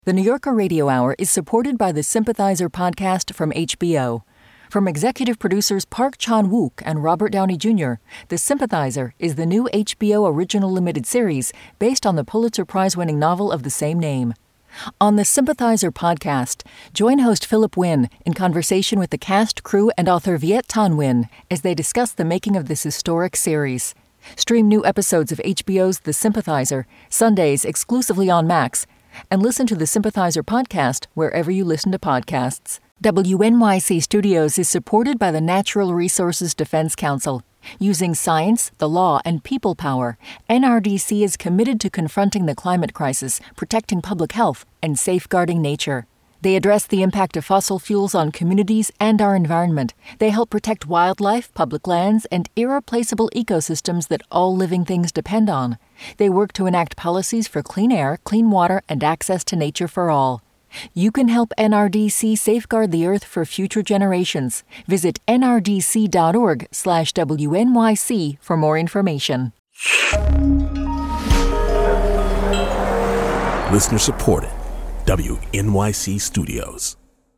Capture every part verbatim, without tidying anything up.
The New Yorker Radio Hour is supported by the Sympathizer podcast from H B O. From executive producers Park Chan-wook and Robert Downey Junior, The Sympathizer is the new H B O original limited series based on the Pulitzer Prize-winning novel of the same name. On the Sympathizer podcast, join host Philip Wynn in conversation with the cast, crew, and author Viet Thanh Nguyen as they discuss the making of this historic series. Stream new episodes of H B O's The Sympathizer, Sundays exclusively on Max, and listen to the Sympathizer podcast wherever you listen to podcasts. W N Y C Studios is supported by the Natural Resources Defense Council. Using science, the law, and people power, N R D C is committed to confronting the climate crisis, protecting public health, and safeguarding nature. They address the impact of fossil fuels on communities and our environment. They help protect wildlife, public lands, and irreplaceable ecosystems that all living things depend on. They work to enact policies for clean air, clean water, and access to nature for all. You can help N R D C safeguard the Earth for future generations. Visit nrdc.org slash WNYC for more information. Listener supported. W N Y C Studios.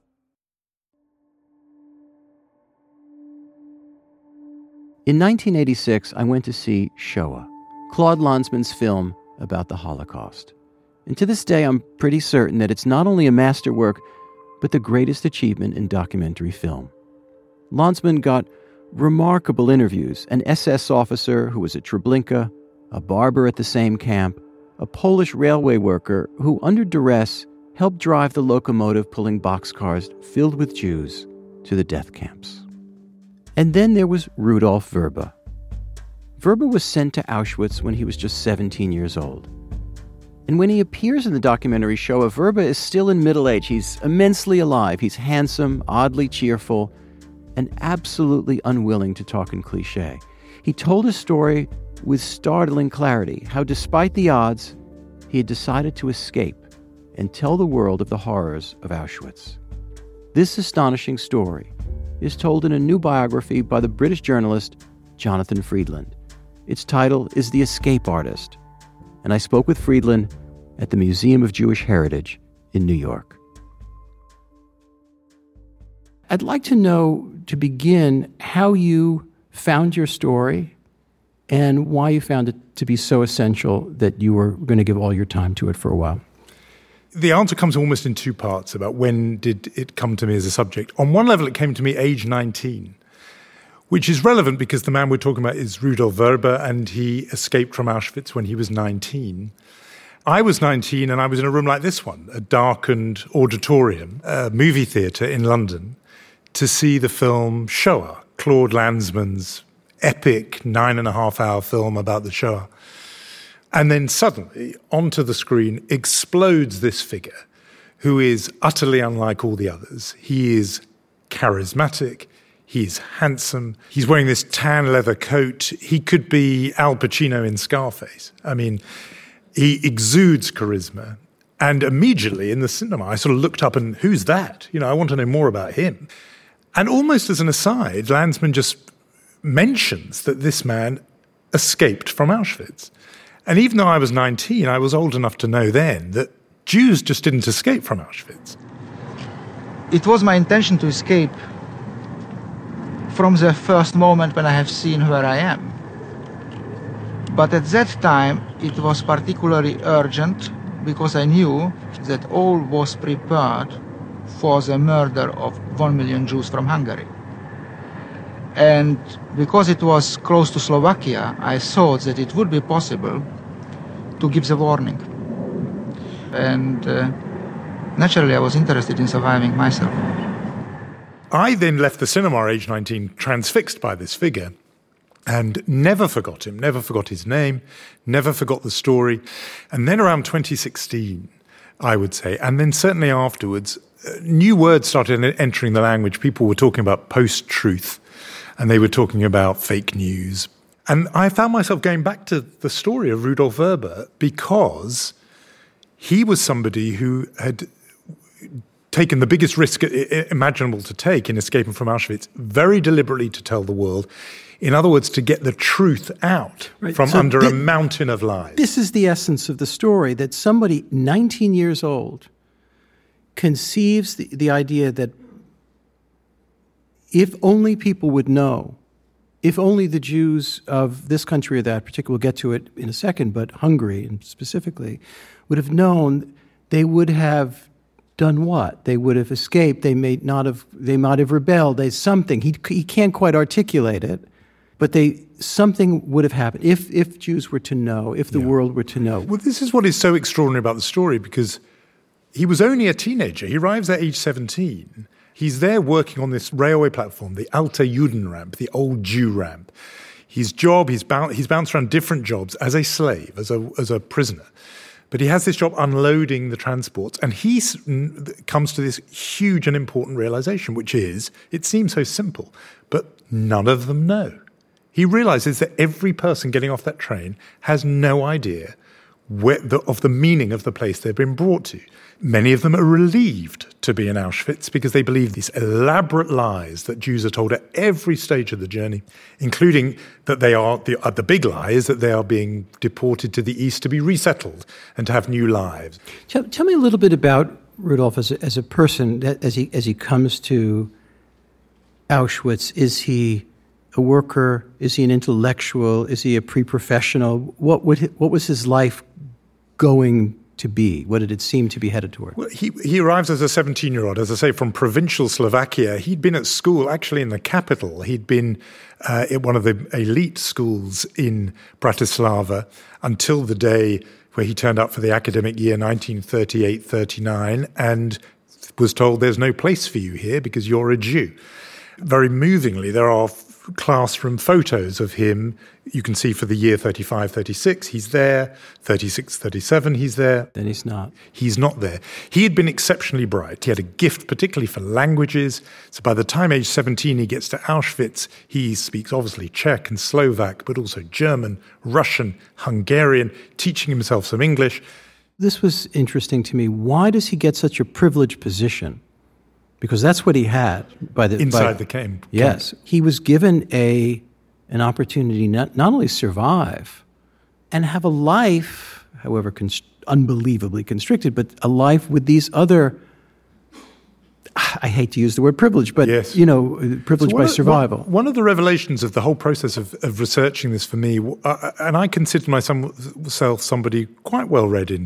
In nineteen eighty-six, I went to see Shoah, Claude Lanzmann's film about the Holocaust. And to this day, I'm pretty certain that it's not only a masterwork, but the greatest achievement in documentary film. Lanzmann got remarkable interviews, an S S officer who was at Treblinka, a barber at the same camp, a Polish railway worker who, under duress, helped drive the locomotive pulling boxcars filled with Jews to the death camps. And then there was Rudolf Vrba. Vrba was sent to Auschwitz when he was just seventeen years old. And when he appears in the documentary Shoah, Vrba is still in middle age. He's immensely alive. He's handsome, oddly cheerful, and absolutely unwilling to talk in cliché. He told his story with startling clarity, how despite the odds, he had decided to escape and tell the world of the horrors of Auschwitz. This astonishing story is told in a new biography by the British journalist Jonathan Freedland. Its title is The Escape Artist, and I spoke with Freedland at the Museum of Jewish Heritage in New York. I'd like to know, to begin, how you found your story and why you found it to be so essential that you were going to give all your time to it for a while. The answer comes almost in two parts about when did it come to me as a subject. On one level, it came to me age nineteen, which is relevant because the man we're talking about is Rudolf Vrba, and he escaped from Auschwitz when he was nineteen. I was nineteen, and I was in a room like this one, a darkened auditorium, a movie theatre in London, to see the film Shoah, Claude Lanzmann's epic nine and a half hour film about the Shoah. And then suddenly, onto the screen, explodes this figure who is utterly unlike all the others. He is charismatic. He's handsome. He's wearing this tan leather coat. He could be Al Pacino in Scarface. I mean, he exudes charisma. And immediately in the cinema, I sort of looked up and, who's that? You know, I want to know more about him. And almost as an aside, Lanzmann just mentions that this man escaped from Auschwitz. And even though I was nineteen, I was old enough to know then that Jews just didn't escape from Auschwitz. It was my intention to escape from the first moment when I have seen where I am. But at that time, it was particularly urgent because I knew that all was prepared for the murder of one million Jews from Hungary. And because it was close to Slovakia, I thought that it would be possible to give the warning. And uh, naturally, I was interested in surviving myself. I then left the cinema age nineteen, transfixed by this figure, and never forgot him, never forgot his name, never forgot the story. And then around twenty sixteen, I would say, and then certainly afterwards, uh, new words started entering the language. People were talking about post-truth, and they were talking about fake news. And I found myself going back to the story of Rudolf Vrba because he was somebody who had taken the biggest risk imaginable to take in escaping from Auschwitz, very deliberately to tell the world. In other words, to get the truth out right. from so under th- a mountain of lies. This is the essence of the story, that somebody nineteen years old conceives the, the idea that if only people would know, if only the Jews of this country or that particular, we'll get to it in a second, but Hungary specifically, would have known, they would have done what? They would have escaped. They may not have. They might have rebelled. They something. He he can't quite articulate it, but they something would have happened if if Jews were to know, if the yeah. world were to know. Well, this is what is so extraordinary about the story, because he was only a teenager. He arrives at age seventeen. He's there working on this railway platform, the Alte Juden ramp, the old Jew ramp. His job, he's bound, he's bounced around different jobs as a slave, as a as a prisoner. But he has this job unloading the transports, and he comes to this huge and important realization, which is, it seems so simple, but none of them know. He realizes that every person getting off that train has no idea where the, of the meaning of the place they've been brought to. Many of them are relieved to be in Auschwitz because they believe these elaborate lies that Jews are told at every stage of the journey, including that they are, the, uh, the big lie is that they are being deported to the east to be resettled and to have new lives. Tell, tell me a little bit about Rudolf as a, as a person, as he, as he comes to Auschwitz. Is he a worker? Is he an intellectual? Is he a pre-professional? What, would, what was his life going to be? What did it seem to be headed toward? Well, he, he arrives as a seventeen-year-old, as I say, from provincial Slovakia. He'd been at school, actually in the capital. He'd been uh, at one of the elite schools in Bratislava until the day where he turned up for the academic year nineteen thirty-eight thirty-nine and was told there's no place for you here because you're a Jew. Very movingly, there are classroom photos of him. You can see for the year thirty-five thirty-six, he's there. thirty-six thirty-seven, he's there. Then he's not. He's not there. He had been exceptionally bright. He had a gift particularly for languages. So by the time age seventeen he gets to Auschwitz, he speaks obviously Czech and Slovak, but also German, Russian, Hungarian, teaching himself some English. This was interesting to me. Why does he get such a privileged position? Because that's what he had by the inside by, the camp. Yes, he was given a an opportunity not not only survive and have a life, however const- unbelievably constricted, but a life with these other. I hate to use the word privilege, but yes. you know, privilege so by of, survival. One, one of the revelations of the whole process of, of researching this for me, uh, and I consider myself somebody quite well read in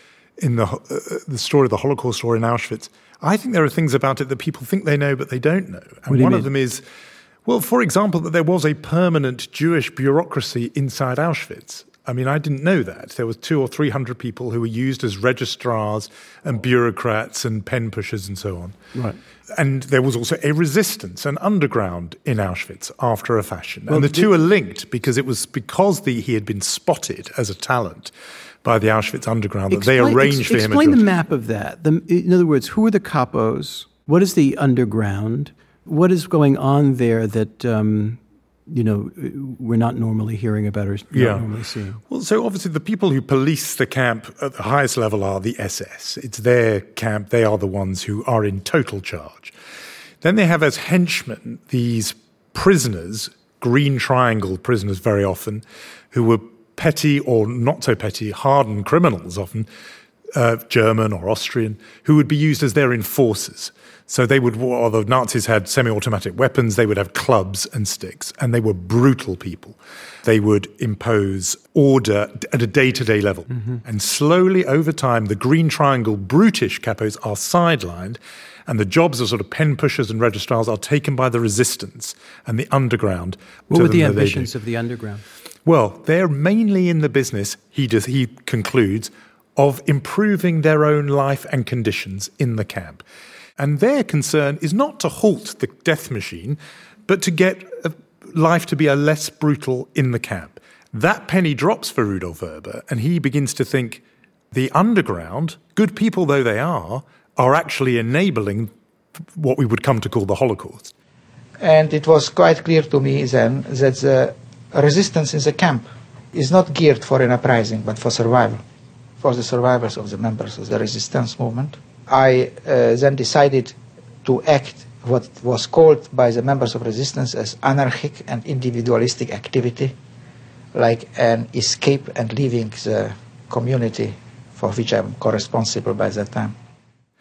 in the uh, the story, the Holocaust story in Auschwitz. I think there are things about it that people think they know, but they don't know. And one mean? of them is, well, for example, that there was a permanent Jewish bureaucracy inside Auschwitz. I mean, I didn't know that. There was two or three hundred people who were used as registrars and bureaucrats and pen pushers and so on. Right. And there was also a resistance, an underground in Auschwitz after a fashion. Well, and the the, two are linked because it was because the, he had been spotted as a talent by the Auschwitz underground that explain, they arranged ex- for him. Explain the map of that. The, in other words, who are the capos? What is the underground? What is going on there that um, you know we're not normally hearing about or not yeah. normally seeing? Well, so obviously the people who police the camp at the highest level are the S S. It's their camp. They are the ones who are in total charge. Then they have as henchmen these prisoners, green triangle prisoners very often, who were petty or not so petty, hardened criminals often, uh, German or Austrian, who would be used as their enforcers. So they would, or the Nazis had semi-automatic weapons, they would have clubs and sticks, and they were brutal people. They would impose order at a day-to-day level. Mm-hmm. And slowly over time, the Green Triangle brutish capos are sidelined, and the jobs of sort of pen pushers and registrars are taken by the resistance and the underground. What were the ambitions of the underground? Well, they're mainly in the business, he does, he concludes, of improving their own life and conditions in the camp. And their concern is not to halt the death machine, but to get a life to be a less brutal in the camp. That penny drops for Rudolf Vrba, and he begins to think the underground, good people though they are, are actually enabling what we would come to call the Holocaust. And it was quite clear to me then that the resistance in the camp is not geared for an uprising, but for survival, for the survivors of the members of the resistance movement. I uh, then decided to act what was called by the members of resistance as anarchic and individualistic activity, like an escape and leaving the community for which I'm co-responsible by that time.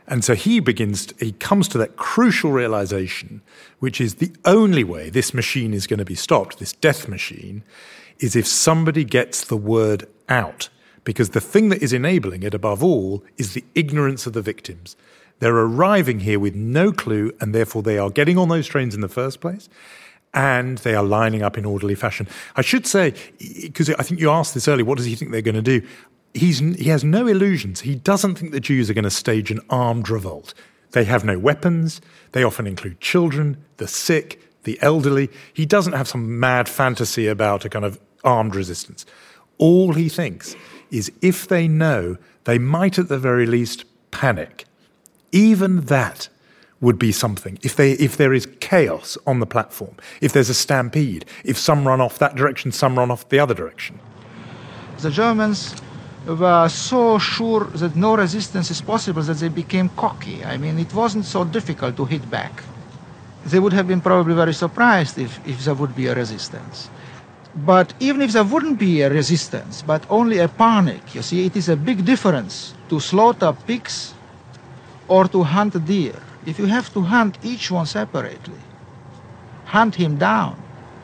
And so he begins, to, he comes to that crucial realization, which is the only way this machine is going to be stopped, this death machine, is if somebody gets the word out. Because the thing that is enabling it above all is the ignorance of the victims. They're arriving here with no clue, and therefore they are getting on those trains in the first place, and they are lining up in orderly fashion. I should say, because I think you asked this earlier, what does he think they're going to do? He's, he has no illusions. He doesn't think the Jews are going to stage an armed revolt. They have no weapons. They often include children, the sick, the elderly. He doesn't have some mad fantasy about a kind of armed resistance. All he thinks is if they know, they might at the very least panic. Even that would be something. If they, if there is chaos on the platform, if there's a stampede, if some run off that direction, some run off the other direction. The Germans were so sure that no resistance is possible that they became cocky. I mean, it wasn't so difficult to hit back. They would have been probably very surprised if, if there would be a resistance. But even if there wouldn't be a resistance, but only a panic, you see, it is a big difference to slaughter pigs or to hunt deer. If you have to hunt each one separately, hunt him down,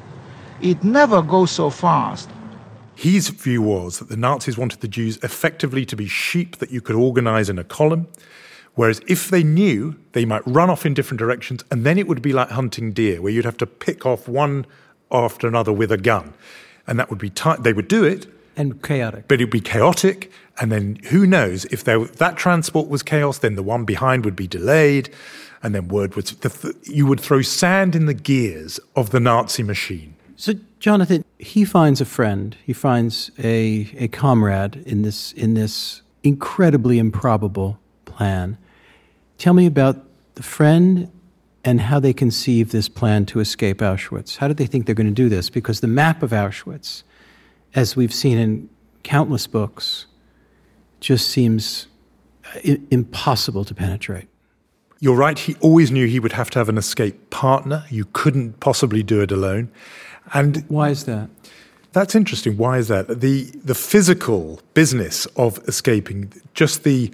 it never goes so fast. His view was that the Nazis wanted the Jews effectively to be sheep that you could organize in a column, whereas if they knew, they might run off in different directions, and then it would be like hunting deer, where you'd have to pick off one after another with a gun. And that would be tight. They would do it. And chaotic. But it would be chaotic, and then who knows, if there, that transport was chaos, then the one behind would be delayed, and then word would... The, you would throw sand in the gears of the Nazi machine. So, Jonathan, he finds a friend, he finds a, a comrade in this in this incredibly improbable plan. Tell me about the friend and how they conceive this plan to escape Auschwitz. How did they think they're going to do this? Because the map of Auschwitz, as we've seen in countless books, just seems I- impossible to penetrate. You're right, he always knew he would have to have an escape partner. You couldn't possibly do it alone. And why is that? That's interesting. Why is that? The the physical business of escaping, just the,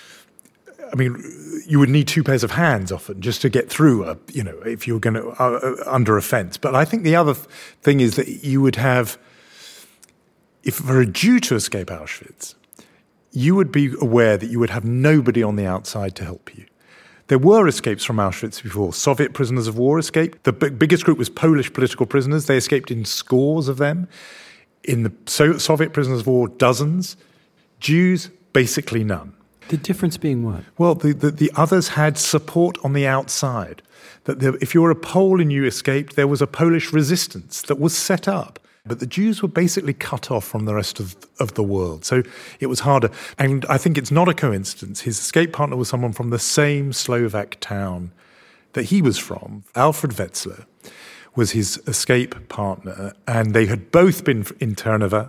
I mean, you would need two pairs of hands often just to get through, a, you know, if you were going to, uh, under a fence. But I think the other th- thing is that you would have, if for a Jew to escape Auschwitz, you would be aware that you would have nobody on the outside to help you. There were escapes from Auschwitz before. Soviet prisoners of war escaped. The b- biggest group was Polish political prisoners. They escaped in scores of them. In the so- Soviet prisoners of war, dozens. Jews, basically none. The difference being what? Well, the, the, the others had support on the outside. That there, if you were a Pole and you escaped, there was a Polish resistance that was set up. But the Jews were basically cut off from the rest of, of the world. So it was harder. And I think it's not a coincidence. His escape partner was someone from the same Slovak town that he was from. Alfred Wetzler was his escape partner, and they had both been in Trnava.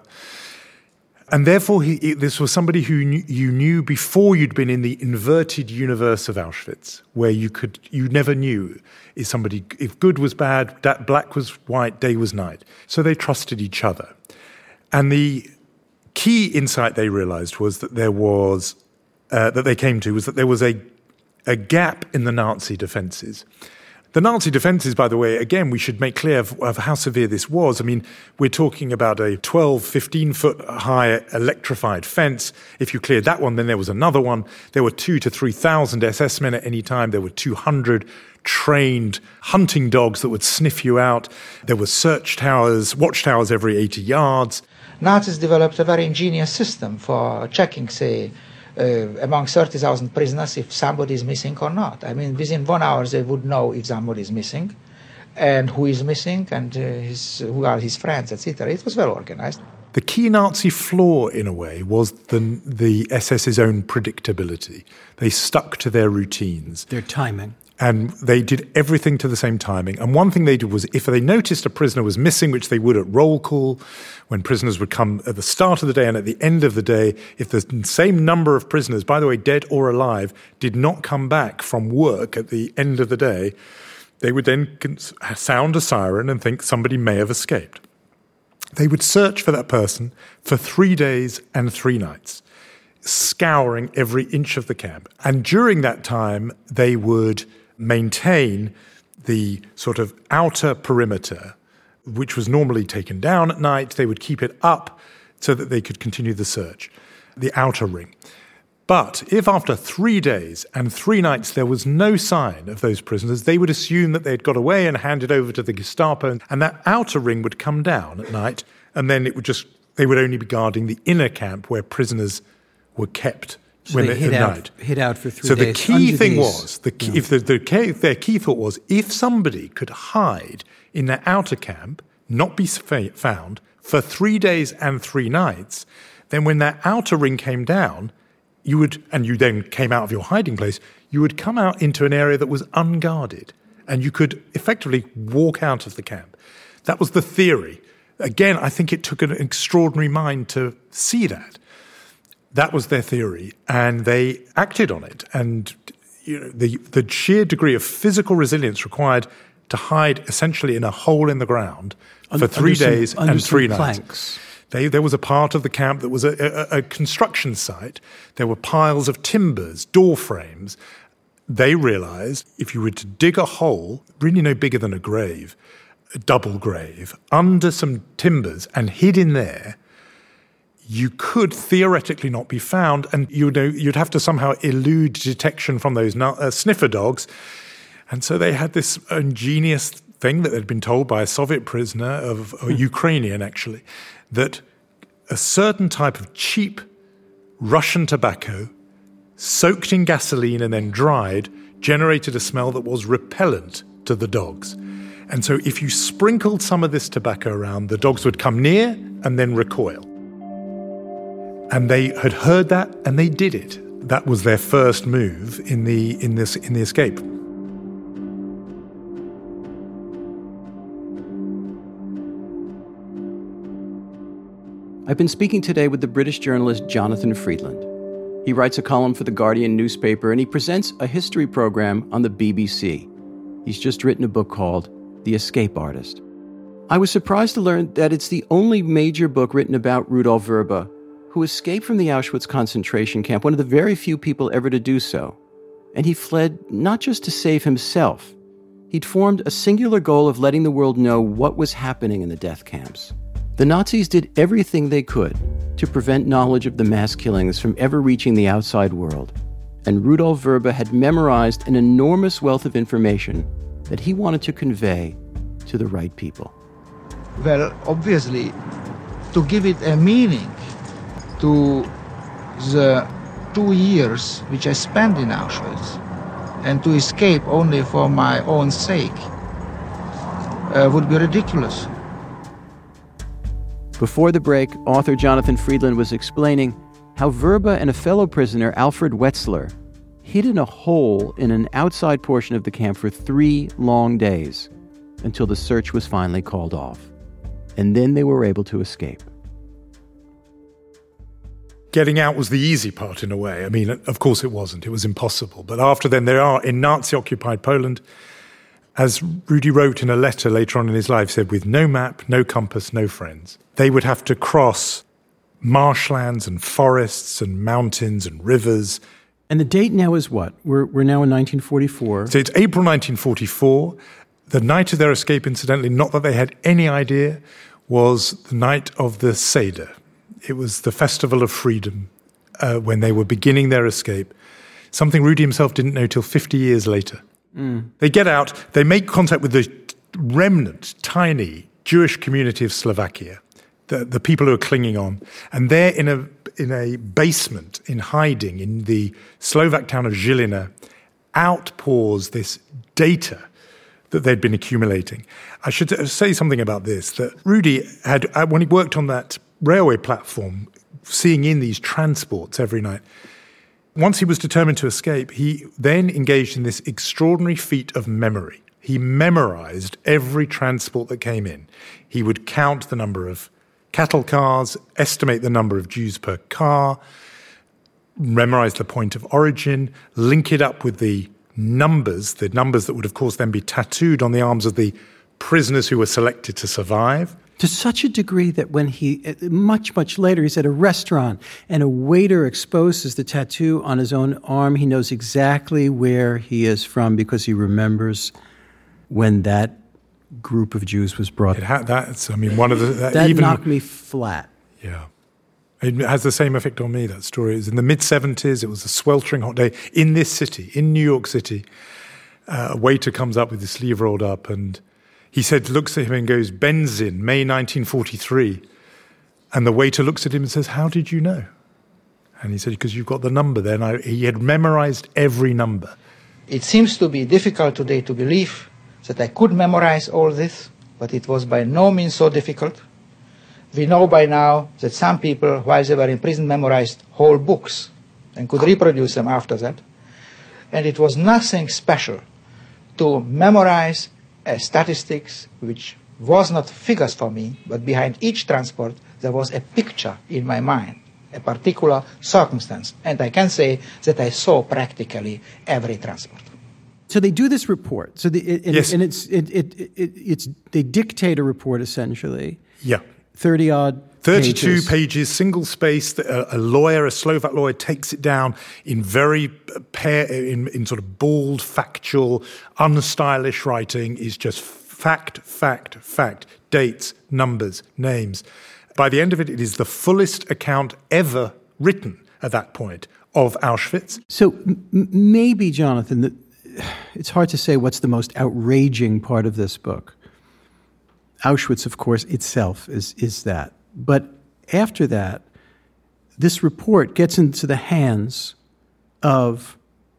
And therefore, he, this was somebody who knew, you knew before you'd been in the inverted universe of Auschwitz, where you could you never knew is somebody if good was bad, that black was white, day was night. So they trusted each other, and the key insight they realized was that there was uh, that they came to was that there was a a gap in the Nazi defenses. The Nazi defences, by the way, again, we should make clear of, of how severe this was. I mean, we're talking about a twelve, fifteen-foot high electrified fence. If you cleared that one, then there was another one. There were two to three thousand S S men at any time. There were two hundred trained hunting dogs that would sniff you out. There were search towers, watchtowers every eighty yards. Nazis developed a very ingenious system for checking, say, Uh, among thirty thousand prisoners if somebody is missing or not. I mean, within one hour they would know if somebody is missing and who is missing and uh, his, who are his friends, et cetera. It was well organized. The key Nazi flaw, in a way, was the, the S S's own predictability. They stuck to their routines. Their timing. And they did everything to the same timing. And one thing they did was if they noticed a prisoner was missing, which they would at roll call, when prisoners would come at the start of the day and at the end of the day, if the same number of prisoners, by the way, dead or alive, did not come back from work at the end of the day, they would then sound a siren and think somebody may have escaped. They would search for that person for three days and three nights. scouring every inch of the camp. And during that time, they would maintain the sort of outer perimeter, which was normally taken down at night. They would keep it up so that they could continue the search, the outer ring. But if after three days and three nights there was no sign of those prisoners, they would assume that they'd got away and handed over to the Gestapo, and that outer ring would come down at night, and then it would just they would only be guarding the inner camp where prisoners were kept so when they they hid at out, night. hid out for three so days. So the key under thing these, was, the key, yeah. if the, the key, their key thought was, if somebody could hide in their outer camp, not be found for three days and three nights, then when that outer ring came down, you would, and you then came out of your hiding place, you would come out into an area that was unguarded, and you could effectively walk out of the camp. That was the theory. Again, I think it took an extraordinary mind to see that. That was their theory, and they acted on it. And you know, the the sheer degree of physical resilience required to hide essentially in a hole in the ground for three under days some, and three nights. Planks. They, there was a part of the camp that was a, a, a construction site. There were piles of timbers, door frames. They realized if you were to dig a hole, really no bigger than a grave, a double grave, under some timbers and hid in there, you could theoretically not be found, and you know, you'd have to somehow elude detection from those uh, sniffer dogs. And so they had this ingenious thing that they'd been told by a Soviet prisoner, of a Ukrainian actually, that a certain type of cheap Russian tobacco, soaked in gasoline and then dried, generated a smell that was repellent to the dogs. And so if you sprinkled some of this tobacco around, the dogs would come near and then recoil. And they had heard that, and they did it. That was their first move in the in this in the escape. I've been speaking today with the British journalist Jonathan Freedland. He writes a column for The Guardian newspaper, and he presents a history program on the B B C. He's just written a book called The Escape Artist. I was surprised to learn that it's the only major book written about Rudolf Vrba, who escaped from the Auschwitz concentration camp, one of the very few people ever to do so. And he fled not just to save himself. He'd formed a singular goal of letting the world know what was happening in the death camps. The Nazis did everything they could to prevent knowledge of the mass killings from ever reaching the outside world. And Rudolf Vrba had memorized an enormous wealth of information that he wanted to convey to the right people. Well, obviously, to give it a meaning to the two years which I spent in Auschwitz, and to escape only for my own sake, uh, would be ridiculous. Before the break, author Jonathan Freedland was explaining how Vrba and a fellow prisoner, Alfred Wetzler, hid in a hole in an outside portion of the camp for three long days until the search was finally called off. And then they were able to escape. Getting out was the easy part in a way. I mean, of course it wasn't. It was impossible. But after then, there are, in Nazi-occupied Poland, as Rudy wrote in a letter later on in his life, said, with no map, no compass, no friends. They would have to cross marshlands and forests and mountains and rivers. And the date now is what? We're we're now in nineteen forty-four. So it's April nineteen forty-four. The night of their escape, incidentally, not that they had any idea, was the night of the Seder. It was the Festival of Freedom uh, when they were beginning their escape, something Rudy himself didn't know till fifty years later. Mm. They get out, they make contact with the remnant, tiny Jewish community of Slovakia, the, the people who are clinging on. And they're in a, in a basement, in hiding, in the Slovak town of Žilina, outpours this data that they'd been accumulating. I should say something about this, that Rudy had, when he worked on that railway platform, seeing in these transports every night, once he was determined to escape, he then engaged in this extraordinary feat of memory. He memorized every transport that came in. He would count the number of cattle cars, estimate the number of Jews per car, memorize the point of origin, link it up with the numbers, the numbers that would, of course, then be tattooed on the arms of the prisoners who were selected to survive. To such a degree that when he, much, much later, he's at a restaurant and a waiter exposes the tattoo on his own arm, he knows exactly where he is from because he remembers when that group of Jews was brought. It ha- that's, I mean, one of the... That, that even, knocked me flat. Yeah. It has the same effect on me, that story. It was in the mid-seventies. It was a sweltering hot day in this city, in New York City. Uh, a waiter comes up with his sleeve rolled up and he said, looks at him and goes, Benzin, May nineteen forty-three. And the waiter looks at him and says, how did you know? And he said, because you've got the number there. And I, he had memorized every number. It seems to be difficult today to believe that I could memorize all this, but it was by no means so difficult. We know by now that some people, while they were in prison, memorized whole books and could reproduce them after that. And it was nothing special to memorize uh, statistics, which was not figures for me, but behind each transport there was a picture in my mind, a particular circumstance. And I can say that I saw practically every transport. So they do this report. So the, it, and, yes. and it's it, it, it it's they dictate a report essentially. Yeah. thirty odd thirty-two pages. pages, single spaced. A, a lawyer, a Slovak lawyer, takes it down in very pair, in, in sort of bald, factual, unstylish writing. Is just fact, fact, fact, dates, numbers, names. By the end of it, it is the fullest account ever written at that point of Auschwitz. So m- maybe, Jonathan, the, it's hard to say what's the most outraging part of this book. Auschwitz, of course, itself is is that. But after that, this report gets into the hands of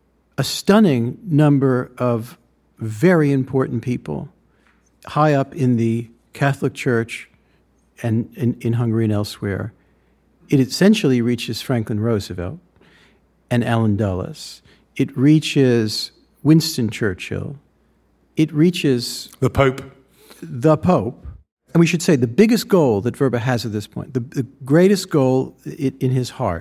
a stunning number of very important people high up in the Catholic Church and in, in Hungary and elsewhere. It essentially reaches Franklin Roosevelt and Allen Dulles. It reaches Winston Churchill. It reaches... The Pope. The Pope. And we should say the biggest goal that Verba has at this point, the, the greatest goal in, in his heart,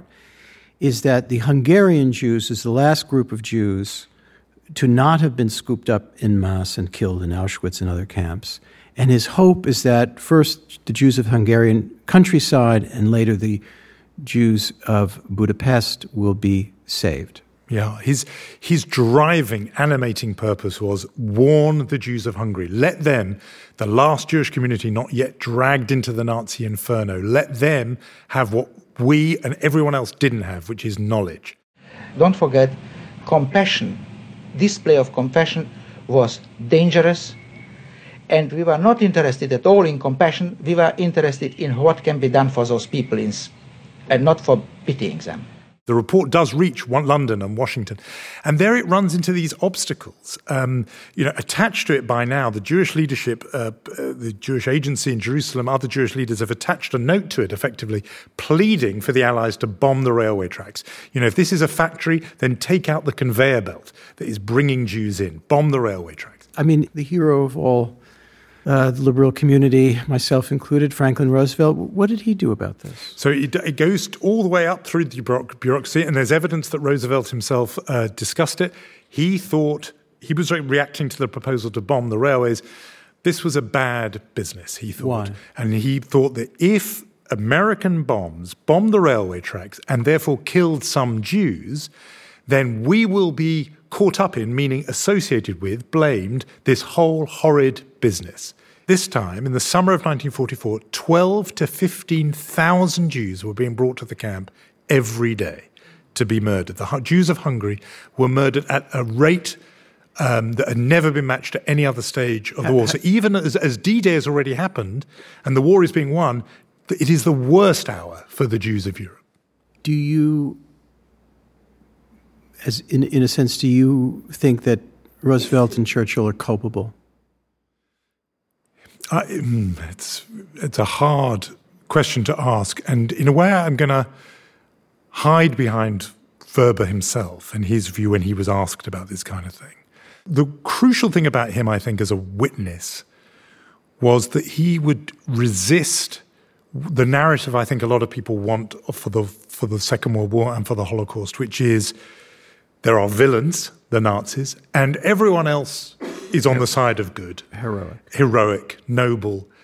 is that the Hungarian Jews is the last group of Jews to not have been scooped up en masse and killed in Auschwitz and other camps. And his hope is that first the Jews of Hungarian countryside and later the Jews of Budapest will be saved. Yeah, his his driving, animating purpose was warn the Jews of Hungary. Let them, the last Jewish community not yet dragged into the Nazi inferno, let them have what we and everyone else didn't have, which is knowledge. Don't forget, compassion, display of compassion was dangerous, and we were not interested at all in compassion. We were interested in what can be done for those people in, and not for pitying them. The report does reach London and Washington, and there it runs into these obstacles. Um, you know, attached to it by now, the Jewish leadership, uh, uh, the Jewish agency in Jerusalem, other Jewish leaders have attached a note to it, effectively pleading for the Allies to bomb the railway tracks. You know, if this is a factory, then take out the conveyor belt that is bringing Jews in. Bomb the railway tracks. I mean, the hero of all Uh, the liberal community, myself included, Franklin Roosevelt. What did he do about this? So it, it goes all the way up through the bureaucracy, and there's evidence that Roosevelt himself uh, discussed it. He thought, he was reacting to the proposal to bomb the railways. This was a bad business, he thought. Why? And he thought that if American bombs bombed the railway tracks and therefore killed some Jews, then we will be caught up in, meaning associated with, blamed, this whole horrid business. This time, in the summer of nineteen forty-four, twelve to fifteen thousand Jews were being brought to the camp every day to be murdered. The Jews of Hungary were murdered at a rate um, that had never been matched at any other stage of the war. So even as, as D-Day has already happened and the war is being won, it is the worst hour for the Jews of Europe. Do you, as in, in a sense, do you think that Roosevelt and Churchill are culpable? I, it's it's a hard question to ask, and in a way I'm going to hide behind Verba himself and his view when he was asked about this kind of thing. The crucial thing about him, I think, as a witness was that he would resist the narrative I think a lot of people want for the for the Second World War and for the Holocaust, which is there are villains, the Nazis, and everyone else is on the side of good. Heroic. Heroic, noble.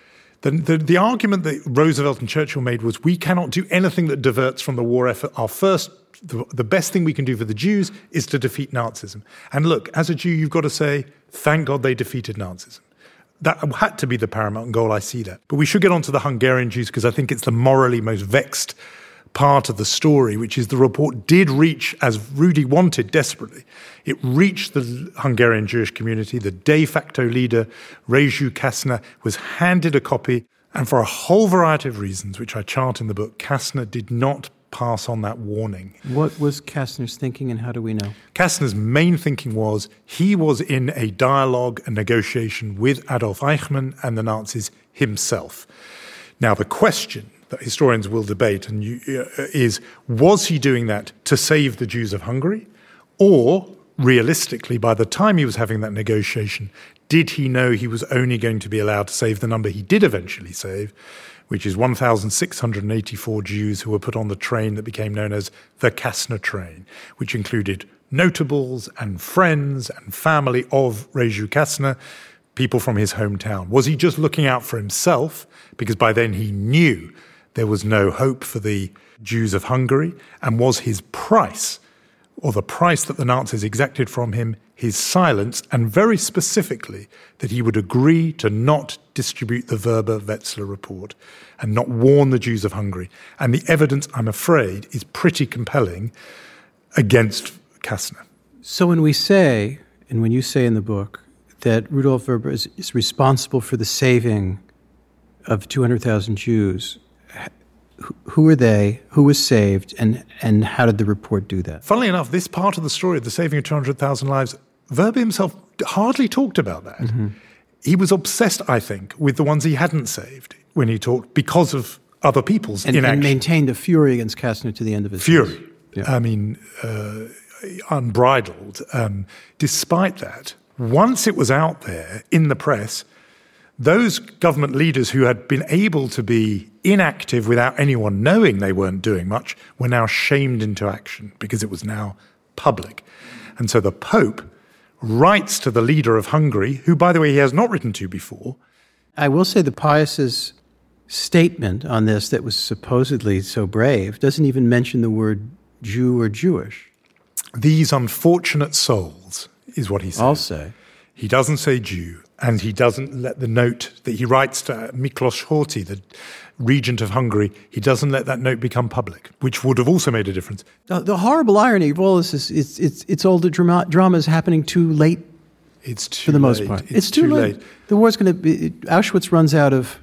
The, the, the argument that Roosevelt and Churchill made was we cannot do anything that diverts from the war effort. Our first, the, the best thing we can do for the Jews is to defeat Nazism. And look, as a Jew, you've got to say, thank God they defeated Nazism. That had to be the paramount goal. I see that. But we should get on to the Hungarian Jews because I think it's the morally most vexed part of the story, which is the report did reach, as Rudy wanted desperately, it reached the Hungarian Jewish community. The de facto leader, Raju Kastner, was handed a copy, and for a whole variety of reasons, which I chart in the book, Kastner did not pass on that warning. What was Kastner's thinking, and how do we know? Kastner's main thinking was he was in a dialogue, a negotiation with Adolf Eichmann and the Nazis himself. Now, the question that historians will debate and you, uh, is, was he doing that to save the Jews of Hungary? Or, realistically, by the time he was having that negotiation, did he know he was only going to be allowed to save the number he did eventually save, which is one thousand six hundred eighty-four Jews who were put on the train that became known as the Kastner train, which included notables and friends and family of Raju Kastner, people from his hometown. Was he just looking out for himself? Because by then he knew there was no hope for the Jews of Hungary. And was his price, or the price that the Nazis exacted from him, his silence, and very specifically that he would agree to not distribute the Werber-Wetzler report and not warn the Jews of Hungary. And the evidence, I'm afraid, is pretty compelling against Kastner. So when we say, and when you say in the book, that Rudolf Werber is, is responsible for the saving of two hundred thousand Jews, who were they, who was saved, and, and how did the report do that? Funnily enough, this part of the story of the saving of two hundred thousand lives, Werber himself hardly talked about that. Mm-hmm. He was obsessed, I think, with the ones he hadn't saved when he talked because of other people's and, inaction. And maintained a fury against Kastner to the end of his Fury. days. Yeah. I mean, uh, unbridled. Um, despite that, once it was out there in the press, those government leaders who had been able to be inactive without anyone knowing they weren't doing much were now shamed into action because it was now public. And so the Pope writes to the leader of Hungary, who, by the way, he has not written to before. I will say the Pius's statement on this that was supposedly so brave doesn't even mention the word Jew or Jewish. These unfortunate souls is what he says. I'll say. He doesn't say Jew, and he doesn't let the note that he writes to Miklos Horthy, the regent of Hungary, he doesn't let that note become public, which would have also made a difference. The, the horrible irony of all this is it's, it's, it's all the drama, drama is happening too late. It's too for the most late. part. It's, it's too, too late. late. The war's going to be, Auschwitz runs out of...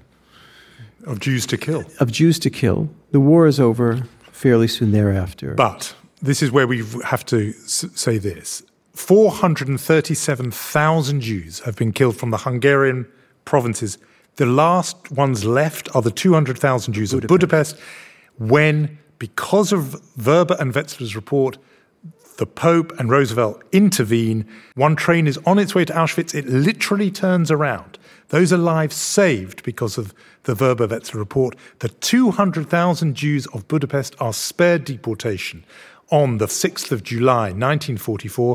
Of Jews to kill. Of Jews to kill. The war is over fairly soon thereafter. But this is where we have to s- say this. four hundred thirty-seven thousand Jews have been killed from the Hungarian provinces. The last ones left are the two hundred thousand Jews Budapest. of Budapest, when, because of Werber and Wetzler's report, the Pope and Roosevelt intervene. One train is on its way to Auschwitz. It literally turns around. Those are lives saved because of the Werber-Wetzler report. The two hundred thousand Jews of Budapest are spared deportation on the sixth of July, nineteen forty-four,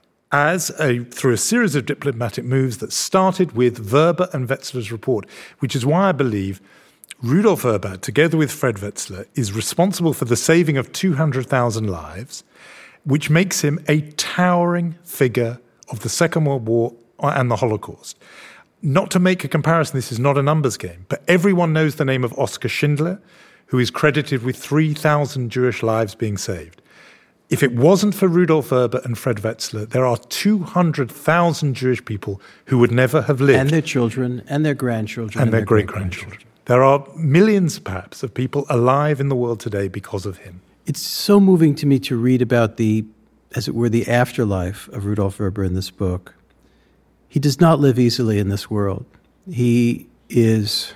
as a, through a series of diplomatic moves that started with Werber and Wetzler's report, which is why I believe Rudolf Werber, together with Fred Wetzler, is responsible for the saving of two hundred thousand lives, which makes him a towering figure of the Second World War and the Holocaust. Not to make a comparison, this is not a numbers game, but everyone knows the name of Oskar Schindler, who is credited with three thousand Jewish lives being saved. If it wasn't for Rudolf Werber and Fred Wetzler, there are two hundred thousand Jewish people who would never have lived. And their children, and their grandchildren. And, and their, their great-grandchildren. There are millions, perhaps, of people alive in the world today because of him. It's so moving to me to read about the, as it were, the afterlife of Rudolf Werber in this book. He does not live easily in this world. He is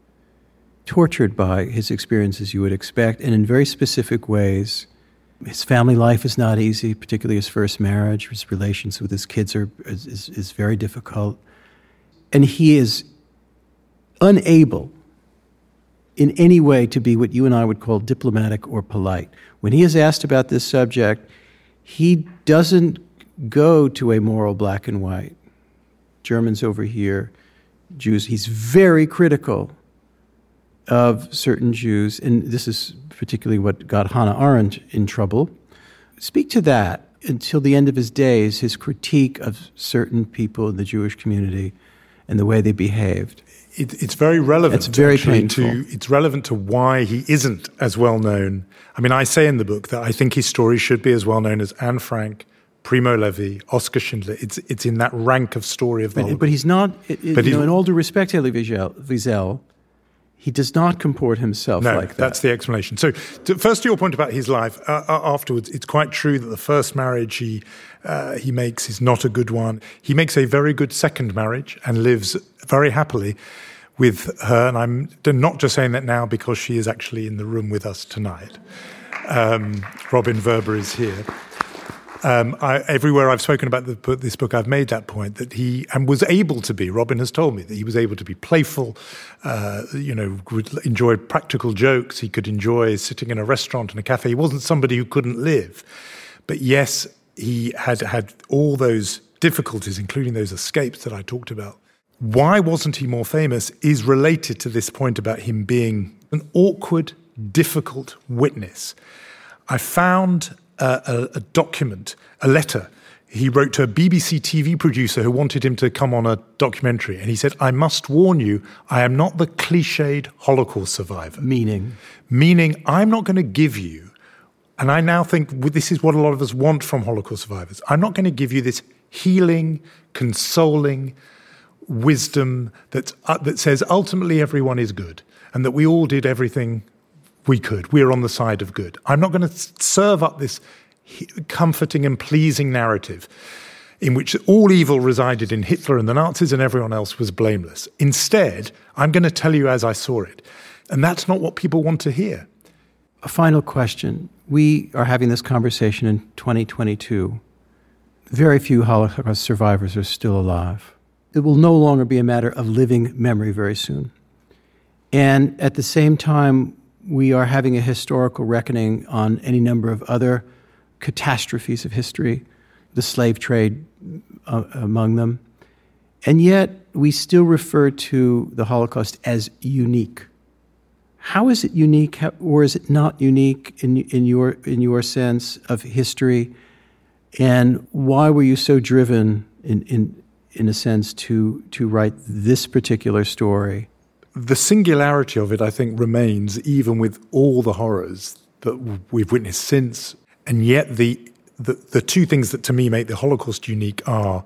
tortured by his experiences, you would expect, and in very specific ways. His family life is not easy, particularly his first marriage. His relations with his kids are is, is, is very difficult. And he is unable in any way to be what you and I would call diplomatic or polite. When he is asked about this subject, he doesn't go to a moral black and white. Germans over here, Jews. He's very critical of certain Jews, and this is particularly what got Hannah Arendt in trouble. Speak to that. Until the end of his days, his critique of certain people in the Jewish community and the way they behaved. It, it's very relevant. It's very actually painful. To, it's relevant to why he isn't as well known. I mean, I say in the book that I think his story should be as well known as Anne Frank, Primo Levi, Oskar Schindler. It's it's in that rank of story of the But, Holocaust. but he's not, it, But you know, he- in all due respect to Elie Wiesel, Wiesel, he does not comport himself No, like that. that's the explanation. So, to, first to your point about his life, uh, uh, afterwards, it's quite true that the first marriage he uh, he makes is not a good one. He makes a very good second marriage and lives very happily with her. And I'm not just saying that now because she is actually in the room with us tonight. Um, Robin Verber is here. Um, I, everywhere I've spoken about the, this book, I've made that point that he and was able to be. Robin has told me that he was able to be playful. Uh, you know, would enjoy practical jokes. He could enjoy sitting in a restaurant and a cafe. He wasn't somebody who couldn't live, but yes, he had had all those difficulties, including those escapes that I talked about. Why wasn't he more famous is related to this point about him being an awkward, difficult witness. I found Uh, a, a document, a letter he wrote to a B B C T V producer who wanted him to come on a documentary. And he said, I must warn you, I am not the cliched Holocaust survivor. Meaning? Meaning, I'm not going to give you, and I now think this is what a lot of us want from Holocaust survivors, I'm not going to give you this healing, consoling wisdom that, uh, that says ultimately everyone is good and that we all did everything we could. We're on the side of good. I'm not going to serve up this comforting and pleasing narrative in which all evil resided in Hitler and the Nazis and everyone else was blameless. Instead, I'm going to tell you as I saw it. And that's not what people want to hear. A final question. We are having this conversation in twenty twenty-two. Very few Holocaust survivors are still alive. It will no longer be a matter of living memory very soon. And at the same time, we are having a historical reckoning on any number of other catastrophes of history, the slave trade uh, among them. And yet, we still refer to the Holocaust as unique. How is it unique, how, or is it not unique in, in, your, in your sense of history? And why were you so driven, in, in, in a sense, to, to write this particular story? The singularity of it, I think, remains even with all the horrors that we've witnessed since. And yet the the, the two things that to me make the Holocaust unique are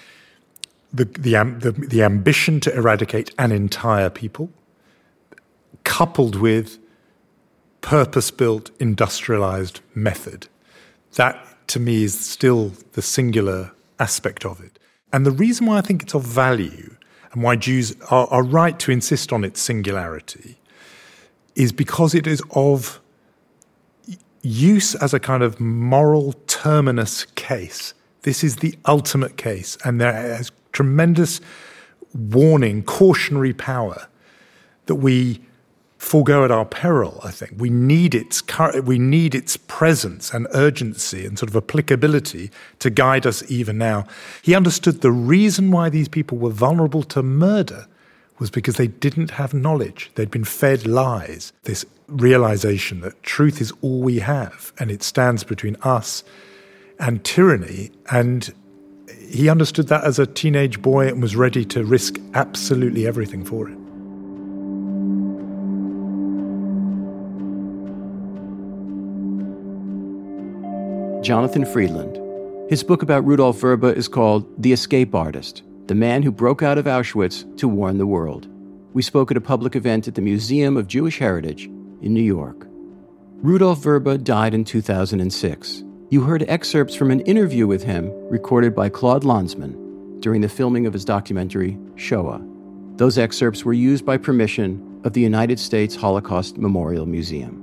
the the, the the ambition to eradicate an entire people, coupled with purpose-built, industrialized method. That, to me, is still the singular aspect of it. And the reason why I think it's of value and why Jews are, are right to insist on its singularity is because it is of use as a kind of moral terminus case. This is the ultimate case, and there has tremendous warning, cautionary power that we forego at our peril, I think. We need its we need its presence and urgency and sort of applicability to guide us even now. He understood the reason why these people were vulnerable to murder was because they didn't have knowledge. They'd been fed lies. This realization that truth is all we have and it stands between us and tyranny. And he understood that as a teenage boy and was ready to risk absolutely everything for it. Jonathan Freedland. His book about Rudolf Verba is called The Escape Artist, the man who broke out of Auschwitz to warn the world. We spoke at a public event at the Museum of Jewish Heritage in New York. Rudolf Verba died in two thousand six. You heard excerpts from an interview with him recorded by Claude Lanzmann during the filming of his documentary, Shoah. Those excerpts were used by permission of the United States Holocaust Memorial Museum.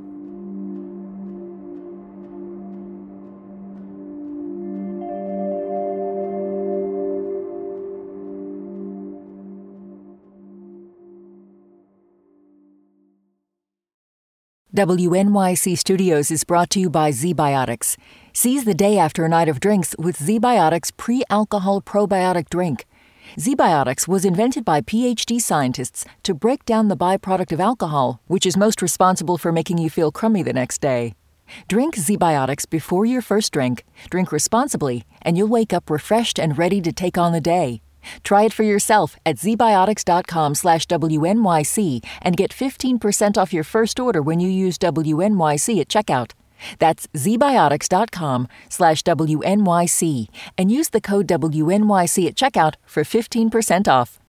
W N Y C Studios is brought to you by ZBiotics. Seize the day after a night of drinks with ZBiotics pre-alcohol probiotic drink. ZBiotics was invented by PhD scientists to break down the byproduct of alcohol, which is most responsible for making you feel crummy the next day. Drink ZBiotics before your first drink, drink responsibly, and you'll wake up refreshed and ready to take on the day. Try it for yourself at zbiotics.com slash WNYC and get fifteen percent off your first order when you use W N Y C at checkout. That's zbiotics.com slash WNYC and use the code W N Y C at checkout for fifteen percent off.